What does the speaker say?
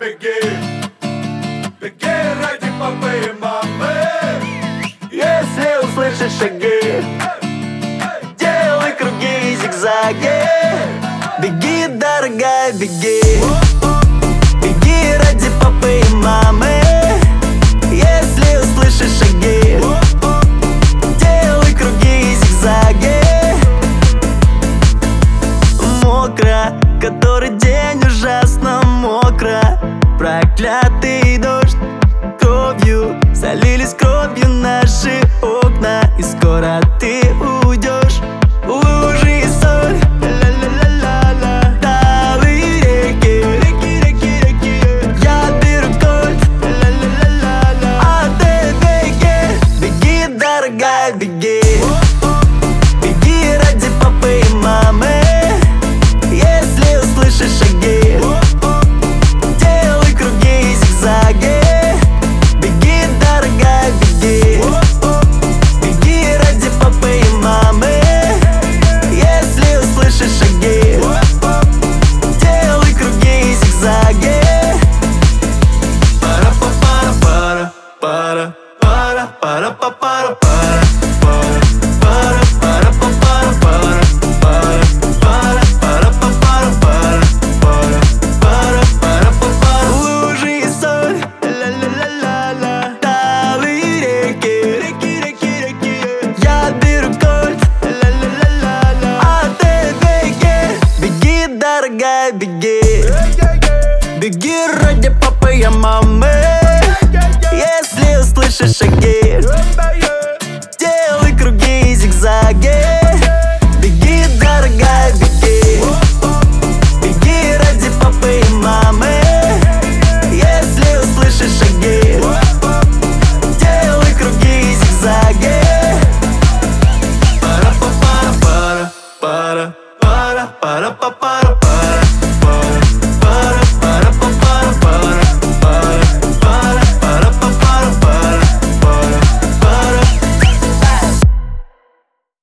беги, беги ради папы и мамы. Если услышишь шаги, делай круги и зигзаги. Беги, дорогая, беги, беги ради папы и мамы. Если услышишь шаги, делай круги и зигзаги. Мокро, который день ужасно мокро. Проклятый дождь, кровью залились кровью наши окна. И скоро ты уйдешь в лужи и соль. Ла-ла-ла-ла-ла. Талые реки, я беру кольт. Ла-ла-ла-ла-ла. А ты беги, беги, дорогая, беги, беги ради папы и мамы. Если услышишь шаги, делай круги и зигзаги. Беги, дорогая, беги, беги ради папы и мамы. Если услышишь шаги, делай круги и зигзаги. Пара-па-пара-пара, пара, пара-пара-пара-пара, беги, беги ради папы и мамы. Если услышишь шаги,